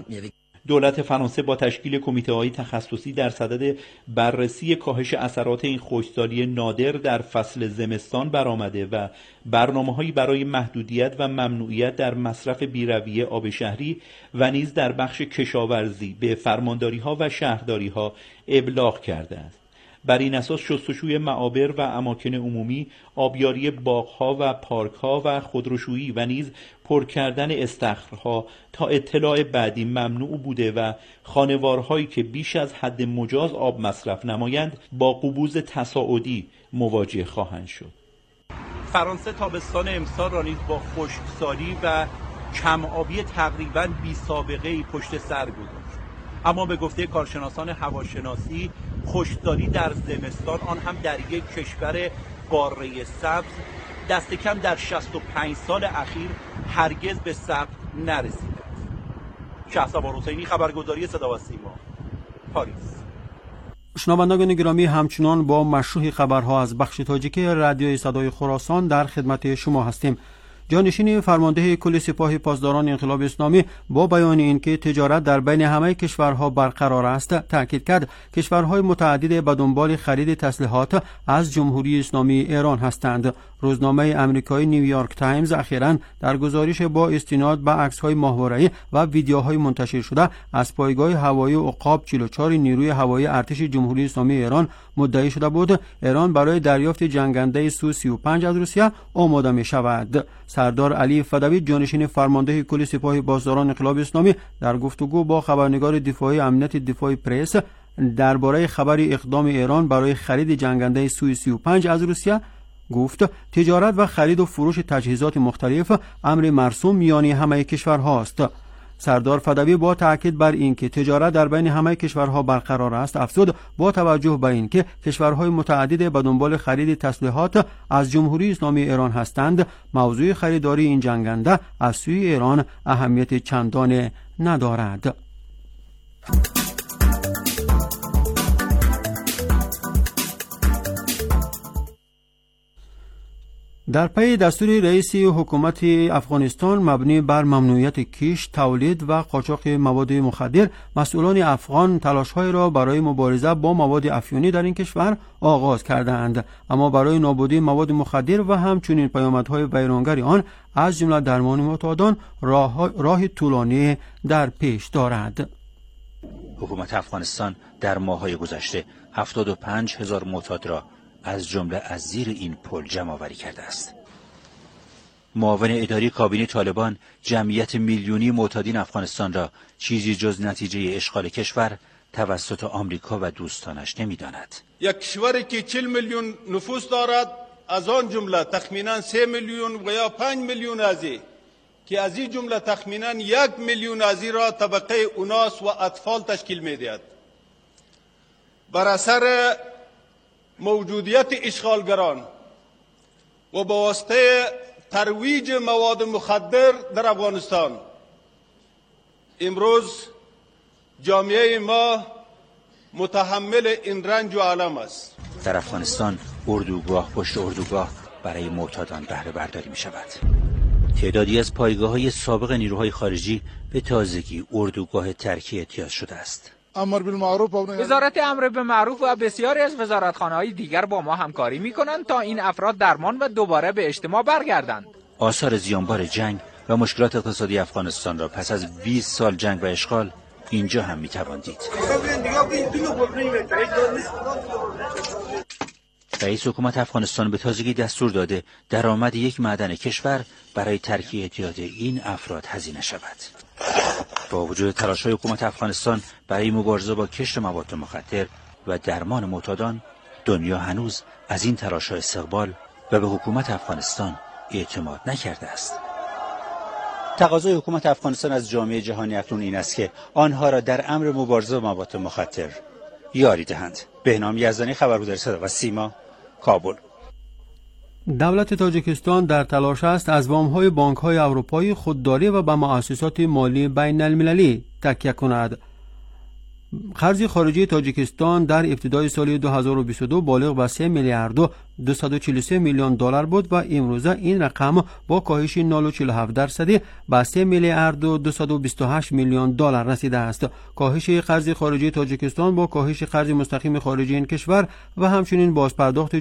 دولت فرانسه با تشکیل کمیته‌های تخصصی در صدد بررسی کاهش اثرات این خشکسالی نادر در فصل زمستان برآمده و برنامه‌هایی برای محدودیت و ممنوعیت در مصرف بی‌رویه آب شهری و نیز در بخش کشاورزی به فرمانداری‌ها و شهرداری‌ها ابلاغ کرده است. بر این اساس شستشوی معابر و اماکن عمومی، آبیاری باغ‌ها و پارک‌ها و خودروشویی و نیز پر کردن استخرها تا اطلاع بعدی ممنوع بوده و خانوارهایی که بیش از حد مجاز آب مصرف نمایند با قبوض تصاعدی مواجه خواهند شد. فرانسه تابستان امسال را نیز با خشکسالی و کم آبی تقریباً بی سابقه‌ای پشت سر گذاشت. اما به گفته کارشناسان هواشناسی، خشکسالی در زمستان، آن هم در یک کشور قاره سبز، دست کم در 65 سال اخیر هرگز به ثبت نرسیده است. شهسوار حسینی، خبرگزاری صدا و سیما، پاریس.
شنوندگان گرامی، همچنان با مشروح خبرها از بخش تاجیکی رادیوی صدای خراسان در خدمت شما هستیم. جانشین فرمانده کل سپاه پاسداران انقلاب اسلامی با بیان اینکه تجارت در بین همه کشورها برقرار است تاکید کرد کشورهای متعدد به دنبال خرید تسلیحات از جمهوری اسلامی ایران هستند. روزنامه آمریکایی نیویورک تایمز اخیراً در گزارش با استناد به عکس‌های ماهواره‌ای و ویدیوهای منتشر شده از پایگاه هوایی عقاب 44 نیروی هوایی ارتش جمهوری اسلامی ایران مدعی شده بود ایران برای دریافت جنگنده سو 35 از روسیه آماده می شود. سردار علی فدوی جانشین فرمانده کل سپاه پاسداران انقلاب اسلامی در گفتگو با خبرنگار دفاعی امنیت دفاعی پرس درباره خبر اقدام ایران برای خرید جنگنده سو 35 از روسیه گفت تجارت و خرید و فروش تجهیزات مختلف امر مرسوم میان همه کشورهاست. سردار فدوی با تاکید بر اینکه تجارت در بین همه کشورها برقرار است افزود با توجه به اینکه کشورهای متعدد به دنبال خرید تسلیحات از جمهوری اسلامی ایران هستند موضوع خریداری این جنگنده از سوی ایران اهمیت چندان ندارد. در پی دستور رئیس حکومت افغانستان مبنی بر ممنوعیت کشت، تولید و قاچاق مواد مخدر، مسئولان افغان تلاش‌های را برای مبارزه با مواد افیونی در این کشور آغاز کردند، اما برای نابودی مواد مخدر و همچنین پیامدهای ویرانگر آن از جمله درمان معتادان راه طولانی در پیش دارد.
حکومت افغانستان در ماه‌های گذشته 75,000 معتاد را از جمله از زیر این پل جمع آوری کرده است. معاون اداری کابینه طالبان جمعیت میلیونی معتادین افغانستان را چیزی جز نتیجه اشغال کشور توسط آمریکا و دوستانش نمی‌داند.
یک کشوری که 40 میلیون نفوس دارد، از آن جمله تخمینا 3 میلیون و یا 5 میلیون ازی که از این جمله تخمینا 1 میلیون ازی را طبقه اوناس و اطفال تشکیل می‌دهد. بر اثر موجودیت اشغالگران و با واسطه ترویج مواد مخدر در افغانستان امروز جامعه ما متحمل این رنج و الم است.
در افغانستان اردوگاه پشت اردوگاه برای معتادان بهره برداری می شود. تعدادی از پایگاه‌های سابق نیروهای خارجی به تازگی اردوگاه ترکی اعتیاد شده است.
وزارت امر به معروف و بسیاری از وزارتخانه‌های دیگر با ما همکاری می‌کنند تا این افراد درمان و دوباره به اجتماع برگردند.
آثار زیانبار جنگ و مشکلات اقتصادی افغانستان را پس از 20 سال جنگ و اشغال اینجا هم می‌توان دید. رئیس حکومت افغانستان به تازگی دستور داده درآمد یک معدن کشور برای ترک اعتیاد این افراد هزینه شود. با وجود تلاش‌های حکومت افغانستان برای مبارزه با کشت مواد مخدر و درمان معتادان، دنیا هنوز از این تلاش‌ها استقبال و به حکومت افغانستان اعتماد نکرده است. تقاضای حکومت افغانستان از جامعه جهانی اکنون این است که آنها را در امر مبارزه با مواد مخدر یاری دهند. بهنام یزدانی، خبرگزاری صدا و سیما، کابل.
دولت تاجیکستان در تلاش است از وام‌های بانک‌های اروپایی خودداری و به مؤسسات مالی بین المللی تکیه کند. خرج خارجی تاجیکستان در ابتدای سال 2022 بالغ به 3 میلیارد و 243 میلیون دلار بود و امروزه این رقم با کاهش 0.47% به 3 میلیارد و 228 میلیون دلار رسیده است. کاهش خرج خارجی تاجیکستان با کاهش خرج مستقیم خارجی این کشور و همچنین بازپرداخت